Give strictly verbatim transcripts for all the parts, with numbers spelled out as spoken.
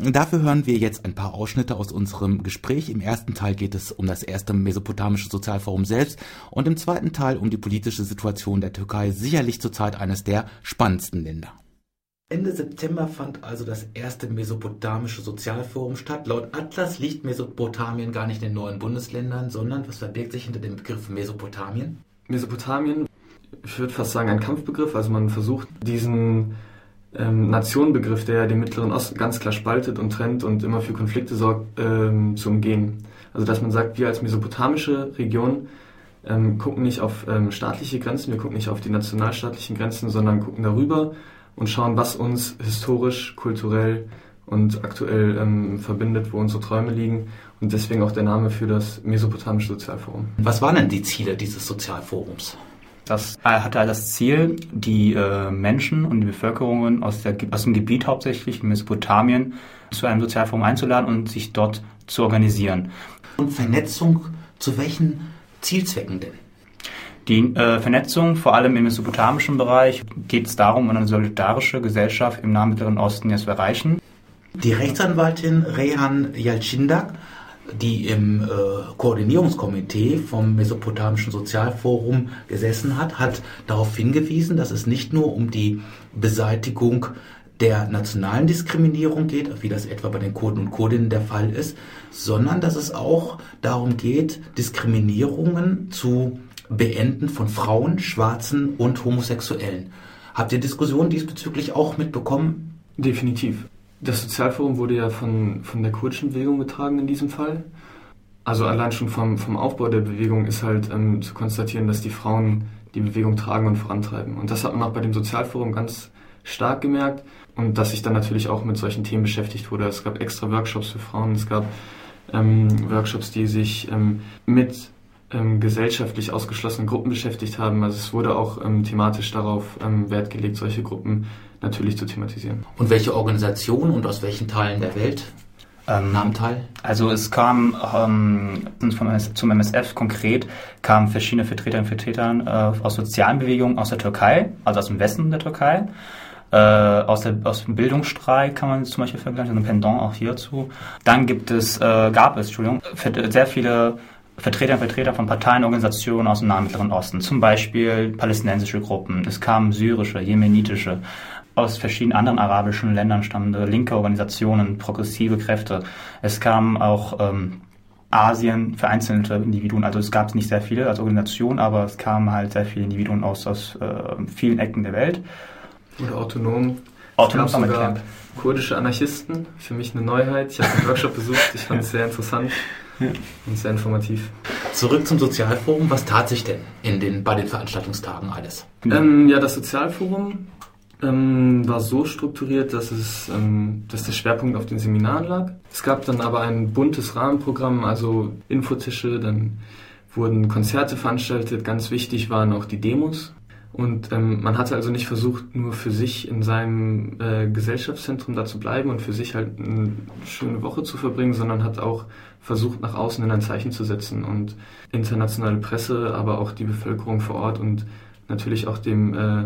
Dafür hören wir jetzt ein paar Ausschnitte aus unserem Gespräch. Im ersten Teil geht es um das erste Mesopotamische Sozialforum selbst und im zweiten Teil um die politische Situation der Türkei, sicherlich zurzeit eines der spannendsten Länder. Ende September fand also das erste Mesopotamische Sozialforum statt. Laut Atlas liegt Mesopotamien gar nicht in den neuen Bundesländern, sondern was verbirgt sich hinter dem Begriff Mesopotamien? Mesopotamien, ich würde fast sagen, ein Kampfbegriff. Also man versucht diesen ähm, Nationenbegriff, der ja den Mittleren Osten ganz klar spaltet und trennt und immer für Konflikte sorgt, ähm, zu umgehen. Also dass man sagt, wir als mesopotamische Region ähm, gucken nicht auf ähm, staatliche Grenzen, wir gucken nicht auf die nationalstaatlichen Grenzen, sondern gucken darüber und schauen, was uns historisch, kulturell und aktuell ähm, verbindet, wo unsere Träume liegen. Und deswegen auch der Name für das Mesopotamische Sozialforum. Was waren denn die Ziele dieses Sozialforums? Das hatte das Ziel, die äh, Menschen und die Bevölkerungen aus, der, aus dem Gebiet hauptsächlich in Mesopotamien zu einem Sozialforum einzuladen und sich dort zu organisieren. Und Vernetzung zu welchen Zielzwecken denn? Die äh, Vernetzung, vor allem im mesopotamischen Bereich, geht es darum, eine solidarische Gesellschaft im nahen Mittleren Osten jetzt zu erreichen. Die Rechtsanwaltin Reyhan Yalçındak, die im äh, Koordinierungskomitee vom Mesopotamischen Sozialforum gesessen hat, hat darauf hingewiesen, dass es nicht nur um die Beseitigung der nationalen Diskriminierung geht, wie das etwa bei den Kurden und Kurdinnen der Fall ist, sondern dass es auch darum geht, Diskriminierungen zu beenden von Frauen, Schwarzen und Homosexuellen. Habt ihr Diskussionen diesbezüglich auch mitbekommen? Definitiv. Das Sozialforum wurde ja von, von der kurdischen Bewegung getragen in diesem Fall. Also allein schon vom, vom Aufbau der Bewegung ist halt ähm, zu konstatieren, dass die Frauen die Bewegung tragen und vorantreiben. Und das hat man auch bei dem Sozialforum ganz stark gemerkt und dass sich dann natürlich auch mit solchen Themen beschäftigt wurde. Es gab extra Workshops für Frauen, es gab ähm, Workshops, die sich ähm, mit ähm, gesellschaftlich ausgeschlossenen Gruppen beschäftigt haben. Also es wurde auch ähm, thematisch darauf ähm, Wert gelegt, solche Gruppen natürlich zu thematisieren. Und welche Organisationen und aus welchen Teilen der Welt ähm, nahmen teil? Also es kam ähm, vom, zum M S F konkret kamen verschiedene Vertreterinnen und Vertreter äh, aus sozialen Bewegungen aus der Türkei, also aus dem Westen der Türkei. Äh, aus, der, aus dem Bildungsstreik kann man zum Beispiel vergleichen, ein Pendant auch hierzu. Dann gibt es, äh, gab es, Entschuldigung, sehr viele Vertreter und Vertreter von Parteien, Organisationen aus dem Nahen Mittleren Osten, zum Beispiel palästinensische Gruppen, es kamen syrische, jemenitische, aus verschiedenen anderen arabischen Ländern stammende linke Organisationen, progressive Kräfte. Es kamen auch ähm, Asien, vereinzelte Individuen, also es gab nicht sehr viele als Organisation, aber es kamen halt sehr viele Individuen aus, aus äh, vielen Ecken der Welt. Oder autonom. Autonom es gab sogar kurdische Anarchisten, für mich eine Neuheit. Ich habe den Workshop besucht, ich fand es sehr interessant. Ja. Und sehr informativ. Zurück zum Sozialforum. Was tat sich denn in den, bei den Veranstaltungstagen alles? Ähm, ja, das Sozialforum ähm, war so strukturiert, dass, es, ähm, dass der Schwerpunkt auf den Seminaren lag. Es gab dann aber ein buntes Rahmenprogramm, also Infotische, dann wurden Konzerte veranstaltet. Ganz wichtig waren auch die Demos. Und ähm, man hatte also nicht versucht, nur für sich in seinem äh, Gesellschaftszentrum da zu bleiben und für sich halt eine schöne Woche zu verbringen, sondern hat auch versucht, nach außen in ein Zeichen zu setzen und internationale Presse, aber auch die Bevölkerung vor Ort und natürlich auch dem äh,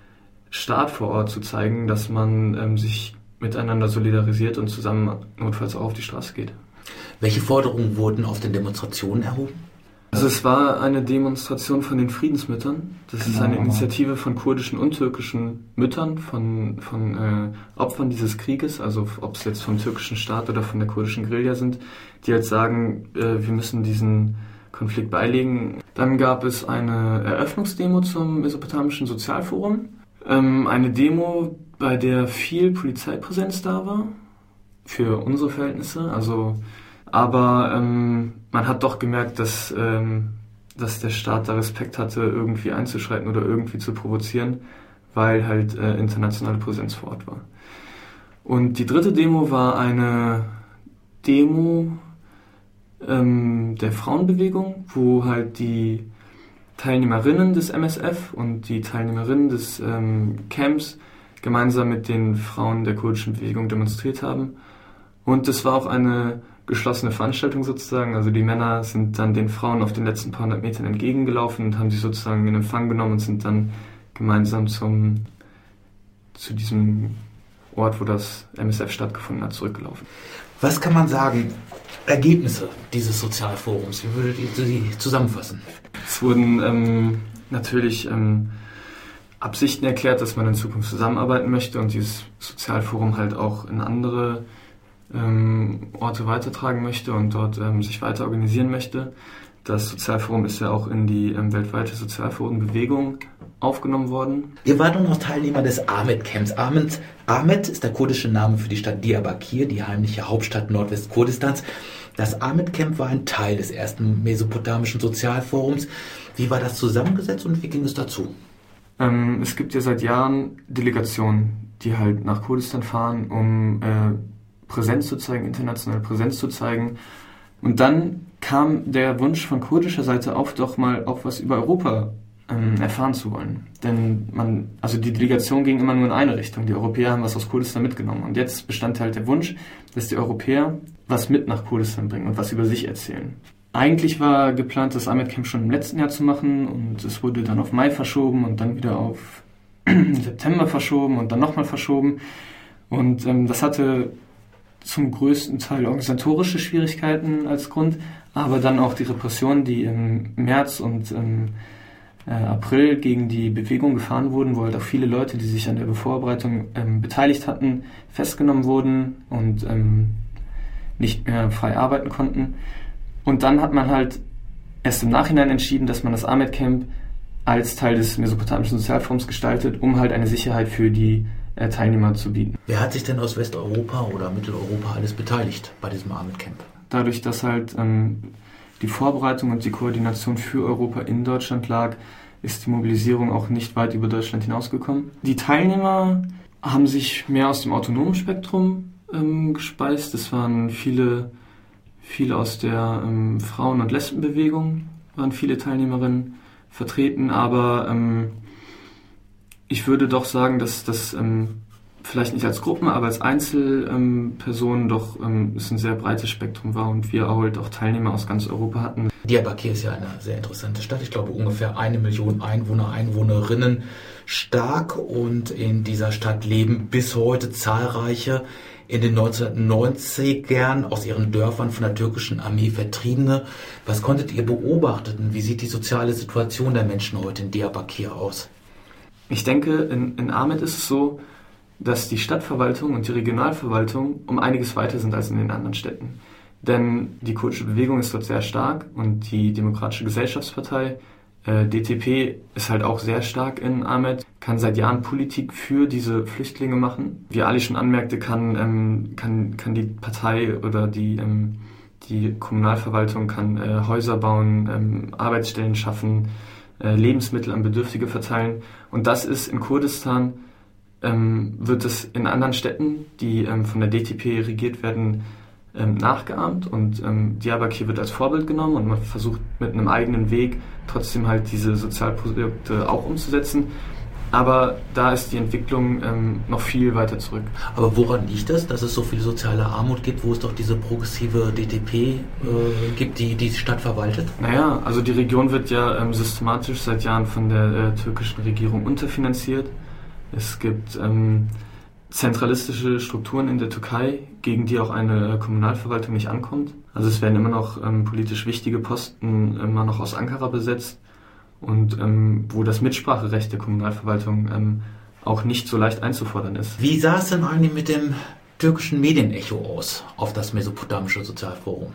Staat vor Ort zu zeigen, dass man ähm, sich miteinander solidarisiert und zusammen notfalls auch auf die Straße geht. Welche Forderungen wurden auf den Demonstrationen erhoben? Also es war eine Demonstration von den Friedensmüttern. Das genau. ist eine Initiative von kurdischen und türkischen Müttern, von, von äh, Opfern dieses Krieges, also ob es jetzt vom türkischen Staat oder von der kurdischen Guerilla sind, die jetzt sagen, äh, wir müssen diesen Konflikt beilegen. Dann gab es eine Eröffnungsdemo zum Mesopotamischen Sozialforum. Ähm, eine Demo, bei der viel Polizeipräsenz da war, für unsere Verhältnisse, also aber ähm, man hat doch gemerkt, dass, ähm, dass der Staat da Respekt hatte, irgendwie einzuschreiten oder irgendwie zu provozieren, weil halt äh, internationale Präsenz vor Ort war. Und die dritte Demo war eine Demo ähm, der Frauenbewegung, wo halt die Teilnehmerinnen des M S F und die Teilnehmerinnen des ähm, Camps gemeinsam mit den Frauen der kurdischen Bewegung demonstriert haben. Und das war auch eine geschlossene Veranstaltung sozusagen. Also die Männer sind dann den Frauen auf den letzten paar hundert Metern entgegengelaufen und haben sie sozusagen in Empfang genommen und sind dann gemeinsam zum, zu diesem Ort, wo das M S F stattgefunden hat, zurückgelaufen. Was kann man sagen, Ergebnisse dieses Sozialforums, wie würdet ihr sie zusammenfassen? Es wurden ähm, natürlich ähm, Absichten erklärt, dass man in Zukunft zusammenarbeiten möchte und dieses Sozialforum halt auch in andere ähm, Orte weitertragen möchte und dort ähm, sich weiter organisieren möchte. Das Sozialforum ist ja auch in die ähm, weltweite Sozialforum-Bewegung aufgenommen worden. Ihr wart nun auch Teilnehmer des Ahmed-Camps. Ahmed, Ahmed ist der kurdische Name für die Stadt Diyarbakir, die heimliche Hauptstadt Nordwestkurdistans. Das Ahmed-Camp war ein Teil des ersten mesopotamischen Sozialforums. Wie war das zusammengesetzt und wie ging es dazu? Ähm, es gibt ja seit Jahren Delegationen, die halt nach Kurdistan fahren, um äh, Präsenz zu zeigen, internationale Präsenz zu zeigen. Und dann kam der Wunsch von kurdischer Seite auf, doch mal auch was über Europa ähm, erfahren zu wollen. Denn man, also die Delegation ging immer nur in eine Richtung. Die Europäer haben was aus Kurdistan mitgenommen. Und jetzt bestand halt der Wunsch, dass die Europäer was mit nach Kurdistan bringen und was über sich erzählen. Eigentlich war geplant, das Ahmed Camp schon im letzten Jahr zu machen und es wurde dann auf Mai verschoben und dann wieder auf September verschoben und dann nochmal verschoben. Und ähm, das hatte zum größten Teil organisatorische Schwierigkeiten als Grund, aber dann auch die Repressionen, die im März und im äh, April gegen die Bewegung gefahren wurden, wo halt auch viele Leute, die sich an der Vorbereitung ähm, beteiligt hatten, festgenommen wurden und ähm, nicht mehr frei arbeiten konnten. Und dann hat man halt erst im Nachhinein entschieden, dass man das Ahmed Camp als Teil des Mesopotamischen Sozialforums gestaltet, um halt eine Sicherheit für die äh, Teilnehmer zu bieten. Wer hat sich denn aus Westeuropa oder Mitteleuropa alles beteiligt bei diesem Ahmed Camp? Dadurch, dass halt ähm, die Vorbereitung und die Koordination für Europa in Deutschland lag, ist die Mobilisierung auch nicht weit über Deutschland hinausgekommen. Die Teilnehmer haben sich mehr aus dem autonomen Spektrum ähm, gespeist. Es waren viele, viele aus der ähm, Frauen- und Lesbenbewegung, waren viele Teilnehmerinnen vertreten, aber ähm, ich würde doch sagen, dass das ähm, vielleicht nicht als Gruppen, aber als Einzelpersonen ähm, doch ähm, es ein sehr breites Spektrum war und wir halt auch Teilnehmer aus ganz Europa hatten. Diyarbakir ist ja eine sehr interessante Stadt. Ich glaube ungefähr eine Million Einwohner, Einwohnerinnen stark und in dieser Stadt leben bis heute zahlreiche in den neunzehnhundertneunzigern aus ihren Dörfern von der türkischen Armee Vertriebene. Was konntet ihr beobachten? Wie sieht die soziale Situation der Menschen heute in Diyarbakir aus? Ich denke, in, in Ahmed ist es so, dass die Stadtverwaltung und die Regionalverwaltung um einiges weiter sind als in den anderen Städten. Denn die kurdische Bewegung ist dort sehr stark und die Demokratische Gesellschaftspartei, äh, D T P, ist halt auch sehr stark in Ahmed, kann seit Jahren Politik für diese Flüchtlinge machen. Wie Ali schon anmerkte, kann, ähm, kann, kann die Partei oder die, ähm, die Kommunalverwaltung kann äh, Häuser bauen, ähm, Arbeitsstellen schaffen, äh, Lebensmittel an Bedürftige verteilen. Und das ist in Kurdistan, ähm, wird es in anderen Städten, die ähm, von der D T P regiert werden, ähm, nachgeahmt. Und ähm, Diyarbakir wird als Vorbild genommen und man versucht mit einem eigenen Weg trotzdem halt diese Sozialprojekte auch umzusetzen. Aber da ist die Entwicklung ähm, noch viel weiter zurück. Aber woran liegt das, dass es so viel soziale Armut gibt, wo es doch diese progressive D T P äh, gibt, die die Stadt verwaltet? Naja, also die Region wird ja ähm, systematisch seit Jahren von der äh, türkischen Regierung unterfinanziert. Es gibt ähm, zentralistische Strukturen in der Türkei, gegen die auch eine äh, Kommunalverwaltung nicht ankommt. Also es werden immer noch ähm, politisch wichtige Posten immer noch aus Ankara besetzt. Und ähm, wo das Mitspracherecht der Kommunalverwaltung ähm, auch nicht so leicht einzufordern ist. Wie sah es denn eigentlich mit dem türkischen Medienecho aus auf das Mesopotamische Sozialforum?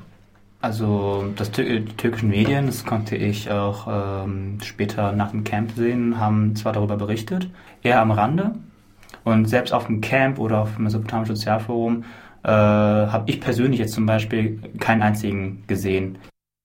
Also das die türkischen Medien, das konnte ich auch ähm, später nach dem Camp sehen, haben zwar darüber berichtet, eher am Rande. Und selbst auf dem Camp oder auf dem Mesopotamischen Sozialforum äh, habe ich persönlich jetzt zum Beispiel keinen einzigen gesehen.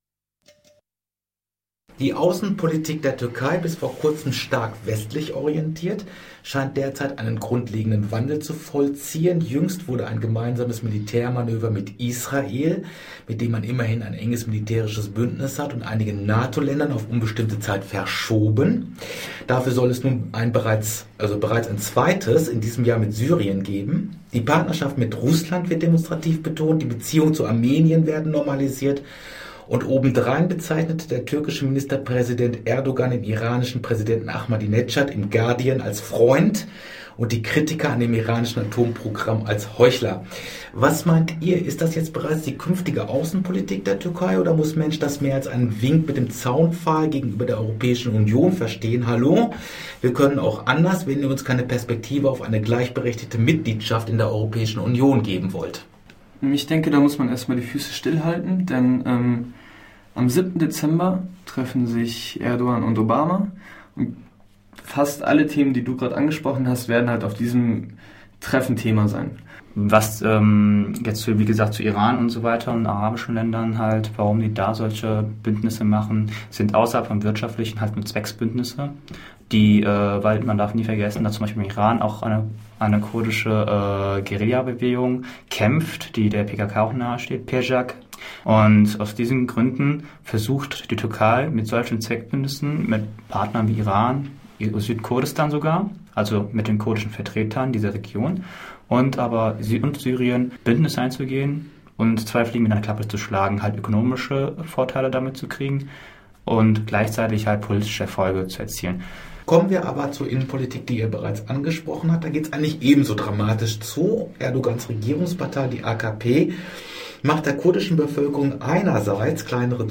Die Außenpolitik der Türkei, bis vor kurzem stark westlich orientiert, scheint derzeit einen grundlegenden Wandel zu vollziehen. Jüngst wurde ein gemeinsames Militärmanöver mit Israel, mit dem man immerhin ein enges militärisches Bündnis hat, und einigen NATO-Ländern auf unbestimmte Zeit verschoben. Dafür soll es nun ein bereits, also bereits ein zweites in diesem Jahr mit Syrien geben. Die Partnerschaft mit Russland wird demonstrativ betont, die Beziehungen zu Armenien werden normalisiert. Und obendrein bezeichnet der türkische Ministerpräsident Erdogan den iranischen Präsidenten Ahmadinejad im Guardian als Freund und die Kritiker an dem iranischen Atomprogramm als Heuchler. Was meint ihr, ist das jetzt bereits die künftige Außenpolitik der Türkei oder muss Mensch das mehr als einen Wink mit dem Zaunpfahl gegenüber der Europäischen Union verstehen? Hallo, wir können auch anders, wenn ihr uns keine Perspektive auf eine gleichberechtigte Mitgliedschaft in der Europäischen Union geben wollt. Ich denke, da muss man erstmal die Füße stillhalten, denn ähm, am siebten Dezember treffen sich Erdogan und Obama und fast alle Themen, die du gerade angesprochen hast, werden halt auf diesem Treffen Thema sein. Was ähm, jetzt, wie gesagt, zu Iran und so weiter und arabischen Ländern halt, warum die da solche Bündnisse machen, sind außerhalb vom wirtschaftlichen halt nur Zwecksbündnisse, die, äh, weil man darf nie vergessen, dass zum Beispiel im Iran auch eine, eine kurdische äh, Guerilla-Bewegung kämpft, die der P K K auch nahesteht, P E J A K. Und aus diesen Gründen versucht die Türkei mit solchen Zweckbündnissen, mit Partnern wie Iran, Südkurdistan sogar, also mit den kurdischen Vertretern dieser Region, und aber Sie und Syrien Bündnisse einzugehen und zwei Fliegen mit einer Klappe zu schlagen, halt ökonomische Vorteile damit zu kriegen und gleichzeitig halt politische Erfolge zu erzielen. Kommen wir aber zur Innenpolitik, die ihr bereits angesprochen habt. Da geht es eigentlich ebenso dramatisch zu. Erdogans Regierungspartei, die A K P, macht der kurdischen Bevölkerung einerseits kleinere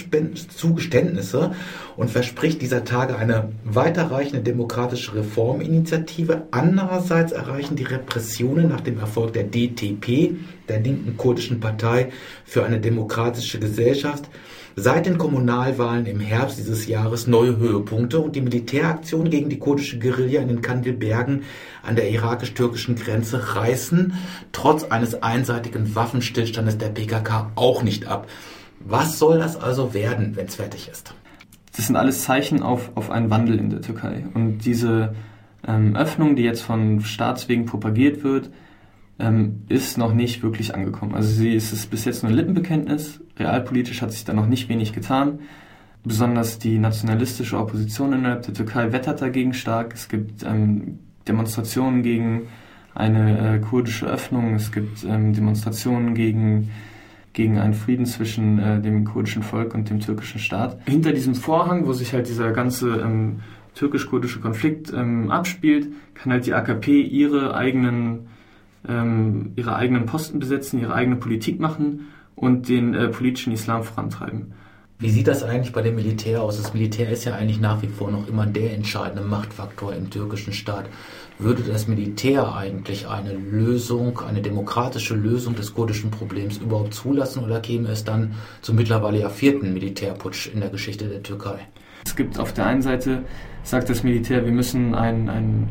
Zugeständnisse und verspricht dieser Tage eine weiterreichende demokratische Reforminitiative. Andererseits erreichen die Repressionen nach dem Erfolg der D T P, der linken kurdischen Partei für eine demokratische Gesellschaft, seit den Kommunalwahlen im Herbst dieses Jahres neue Höhepunkte und die Militäraktionen gegen die kurdische Guerilla in den Kandilbergen an der irakisch-türkischen Grenze reißen trotz eines einseitigen Waffenstillstandes der P K K auch nicht ab. Was soll das also werden, wenn es fertig ist? Das sind alles Zeichen auf, auf einen Wandel in der Türkei. Und diese ähm, Öffnung, die jetzt von Staatswegen propagiert wird, ähm, ist noch nicht wirklich angekommen. Also sie ist es bis jetzt nur ein Lippenbekenntnis. Realpolitisch hat sich da noch nicht wenig getan. Besonders die nationalistische Opposition innerhalb der Türkei wettert dagegen stark. Es gibt ähm, Demonstrationen gegen eine äh, kurdische Öffnung. Es gibt ähm, Demonstrationen gegen, gegen einen Frieden zwischen äh, dem kurdischen Volk und dem türkischen Staat. Hinter diesem Vorhang, wo sich halt dieser ganze ähm, türkisch-kurdische Konflikt ähm, abspielt, kann halt die A K P ihre eigenen, ähm, ihre eigenen Posten besetzen, ihre eigene Politik machen und den äh, politischen Islam vorantreiben. Wie sieht das eigentlich bei dem Militär aus? Das Militär ist ja eigentlich nach wie vor noch immer der entscheidende Machtfaktor im türkischen Staat. Würde das Militär eigentlich eine Lösung, eine demokratische Lösung des kurdischen Problems überhaupt zulassen oder käme es dann zum mittlerweile ja vierten Militärputsch in der Geschichte der Türkei? Es gibt auf der einen Seite, sagt das Militär, wir müssen einen, einen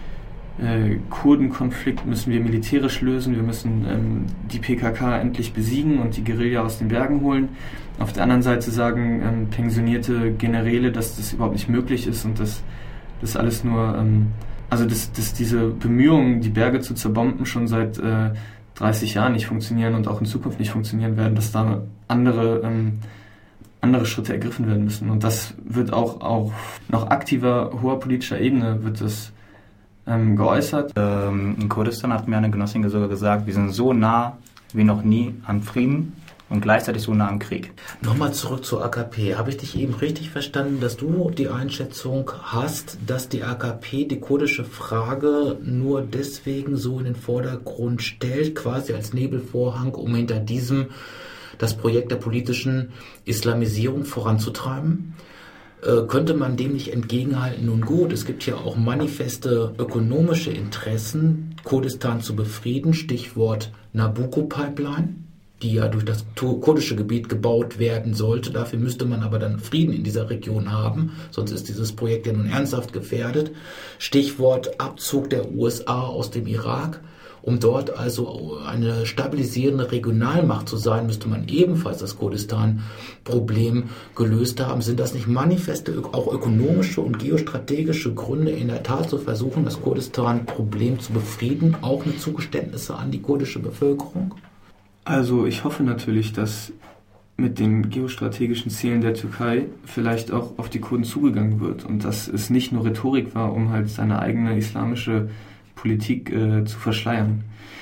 äh, Kurdenkonflikt müssen wir militärisch lösen, wir müssen ähm, die P K K endlich besiegen und die Guerilla aus den Bergen holen. Auf der anderen Seite sagen ähm, pensionierte Generäle, dass das überhaupt nicht möglich ist und dass das alles nur, ähm, also dass, dass diese Bemühungen, die Berge zu zerbomben, schon seit äh, dreißig Jahren nicht funktionieren und auch in Zukunft nicht funktionieren werden, dass da andere, ähm, andere Schritte ergriffen werden müssen. Und das wird auch auf noch aktiver, hoher politischer Ebene wird das ähm, geäußert. Ähm, in Kurdistan hat mir eine Genossin sogar gesagt, wir sind so nah wie noch nie am Frieden und gleichzeitig so nah am Krieg. Nochmal zurück zur A K P. Habe ich dich eben richtig verstanden, dass du die Einschätzung hast, dass die A K P die kurdische Frage nur deswegen so in den Vordergrund stellt, quasi als Nebelvorhang, um hinter diesem das Projekt der politischen Islamisierung voranzutreiben? Äh, könnte man dem nicht entgegenhalten? Nun gut, es gibt ja auch manifeste ökonomische Interessen, Kurdistan zu befrieden, Stichwort Nabucco-Pipeline, die ja durch das kurdische Gebiet gebaut werden sollte. Dafür müsste man aber dann Frieden in dieser Region haben, sonst ist dieses Projekt ja nun ernsthaft gefährdet. Stichwort Abzug der U S A aus dem Irak. Um dort also eine stabilisierende Regionalmacht zu sein, müsste man ebenfalls das Kurdistan-Problem gelöst haben. Sind das nicht manifeste, auch ökonomische und geostrategische Gründe, in der Tat zu versuchen, das Kurdistan-Problem zu befrieden, auch mit Zugeständnisse an die kurdische Bevölkerung? Also ich hoffe natürlich, dass mit den geostrategischen Zielen der Türkei vielleicht auch auf die Kurden zugegangen wird und dass es nicht nur Rhetorik war, um halt seine eigene islamische Politik äh, zu verschleiern.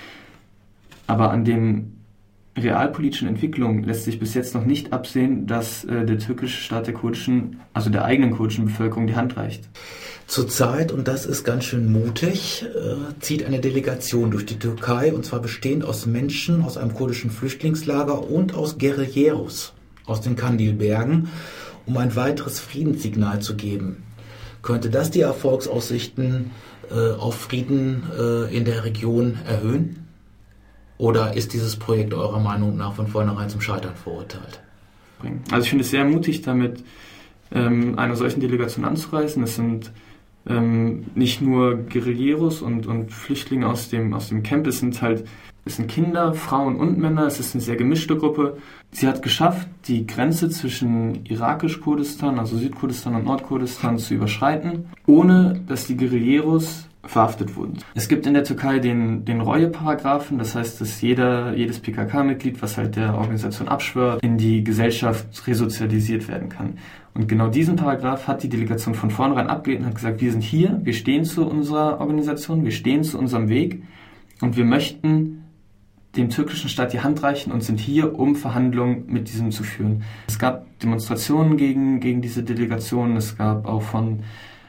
Aber an den realpolitischen Entwicklungen lässt sich bis jetzt noch nicht absehen, dass äh, der türkische Staat der kurdischen, also der eigenen kurdischen Bevölkerung die Hand reicht. Zurzeit, und das ist ganz schön mutig, äh, zieht eine Delegation durch die Türkei, und zwar bestehend aus Menschen aus einem kurdischen Flüchtlingslager und aus Guerilleros aus den Kandilbergen, um ein weiteres Friedenssignal zu geben. Könnte das die Erfolgsaussichten äh, auf Frieden äh, in der Region erhöhen? Oder ist dieses Projekt eurer Meinung nach von vornherein zum Scheitern verurteilt? Also ich finde es sehr mutig, damit ähm, einer solchen Delegation anzureisen. Es sind ähm, nicht nur Guerilleros und, und Flüchtlinge aus dem, aus dem Camp, es sind halt es sind Kinder, Frauen und Männer, es ist eine sehr gemischte Gruppe. Sie hat geschafft, die Grenze zwischen irakisch-Kurdistan, also Südkurdistan und Nordkurdistan, zu überschreiten, ohne dass die Guerilleros verhaftet wurden. Es gibt in der Türkei den, den Reue-Paragraphen, das heißt, dass jeder, jedes P K K-Mitglied, was halt der Organisation abschwört, in die Gesellschaft resozialisiert werden kann. Und genau diesen Paragraph hat die Delegation von vornherein abgelehnt und hat gesagt, wir sind hier, wir stehen zu unserer Organisation, wir stehen zu unserem Weg und wir möchten dem türkischen Staat die Hand reichen und sind hier, um Verhandlungen mit diesem zu führen. Es gab Demonstrationen gegen, gegen diese Delegation, es gab auch von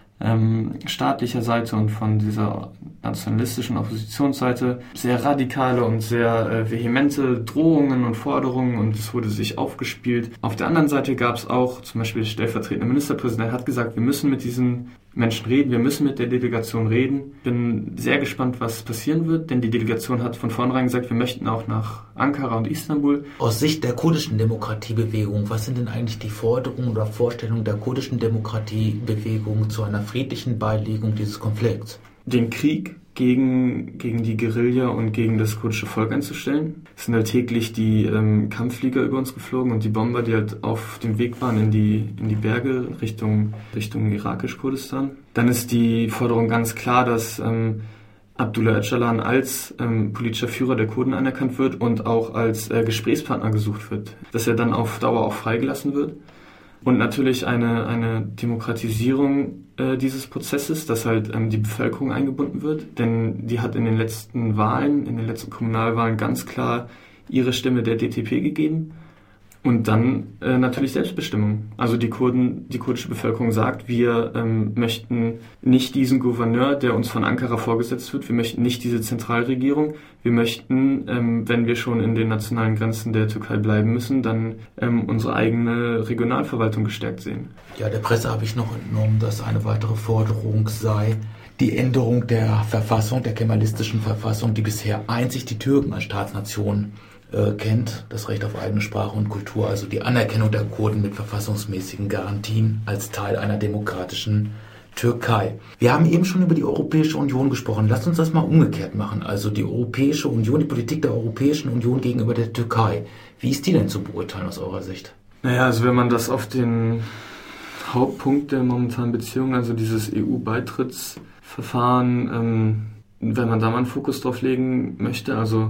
ähm, staatlicher Seite und von dieser nationalistischen Oppositionsseite sehr radikale und sehr äh, vehemente Drohungen und Forderungen und es wurde sich aufgespielt. Auf der anderen Seite gab es auch, zum Beispiel der stellvertretende Ministerpräsident hat gesagt, wir müssen mit diesen Menschen reden, wir müssen mit der Delegation reden. Ich bin sehr gespannt, was passieren wird, denn die Delegation hat von vornherein gesagt, wir möchten auch nach Ankara und Istanbul. Aus Sicht der kurdischen Demokratiebewegung, was sind denn eigentlich die Forderungen oder Vorstellungen der kurdischen Demokratiebewegung zu einer friedlichen Beilegung dieses Konflikts? Den Krieg gegen, gegen die Guerilla und gegen das kurdische Volk einzustellen. Es sind halt täglich die ähm, Kampfflieger über uns geflogen und die Bomber, die halt auf dem Weg waren in die, in die Berge Richtung, Richtung irakisch-Kurdistan. Dann ist die Forderung ganz klar, dass ähm, Abdullah Öcalan als ähm, politischer Führer der Kurden anerkannt wird und auch als äh, Gesprächspartner gesucht wird. Dass er dann auf Dauer auch freigelassen wird. Und natürlich eine, eine Demokratisierung äh, dieses Prozesses, dass halt ähm, die Bevölkerung eingebunden wird. Denn die hat in den letzten Wahlen, in den letzten Kommunalwahlen ganz klar ihre Stimme der D T P gegeben. Und dann äh, natürlich Selbstbestimmung. Also die Kurden, die kurdische Bevölkerung sagt, wir ähm, möchten nicht diesen Gouverneur, der uns von Ankara vorgesetzt wird. Wir möchten nicht diese Zentralregierung. Wir möchten, ähm, wenn wir schon in den nationalen Grenzen der Türkei bleiben müssen, dann ähm, unsere eigene Regionalverwaltung gestärkt sehen. Ja, der Presse habe ich noch entnommen, dass eine weitere Forderung sei, die Änderung der Verfassung, der kemalistischen Verfassung, die bisher einzig die Türken als Staatsnation äh, kennt, das Recht auf eigene Sprache und Kultur, also die Anerkennung der Kurden mit verfassungsmäßigen Garantien als Teil einer demokratischen Türkei. Wir haben eben schon über die Europäische Union gesprochen. Lasst uns das mal umgekehrt machen. Also die Europäische Union, die Politik der Europäischen Union gegenüber der Türkei. Wie ist die denn zu beurteilen aus eurer Sicht? Naja, also wenn man das auf den Hauptpunkt der momentanen Beziehung, also dieses E U-Beitrittsverfahren, ähm, wenn man da mal einen Fokus drauf legen möchte, also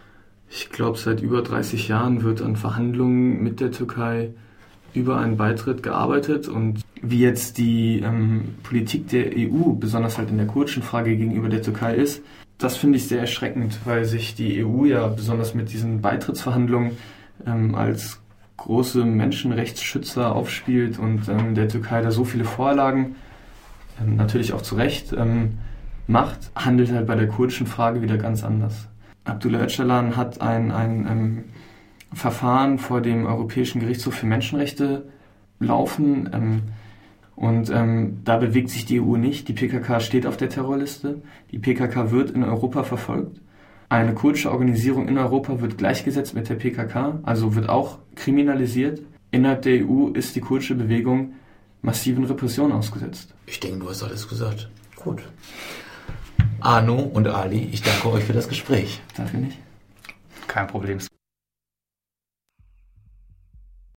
ich glaube, seit über dreißig Jahren wird an Verhandlungen mit der Türkei über einen Beitritt gearbeitet und wie jetzt die ähm, Politik der E U, besonders halt in der kurdischen Frage gegenüber der Türkei ist, das finde ich sehr erschreckend, weil sich die E U ja besonders mit diesen Beitrittsverhandlungen ähm, als große Menschenrechtsschützer aufspielt und ähm, der Türkei da so viele Vorlagen, ähm, natürlich auch zu Recht, ähm, macht, handelt halt bei der kurdischen Frage wieder ganz anders. Abdullah Öcalan hat ein, ein ähm, Verfahren vor dem Europäischen Gerichtshof für Menschenrechte laufen ähm, und ähm, da bewegt sich die E U nicht. Die P K K steht auf der Terrorliste. Die P K K wird in Europa verfolgt. Eine kurdische Organisation in Europa wird gleichgesetzt mit der P K K, also wird auch kriminalisiert. Innerhalb der E U ist die kurdische Bewegung massiven Repressionen ausgesetzt. Ich denke, du hast alles gesagt. Gut. Arno und Ali, ich danke euch für das Gespräch. Dafür nicht. Kein Problem.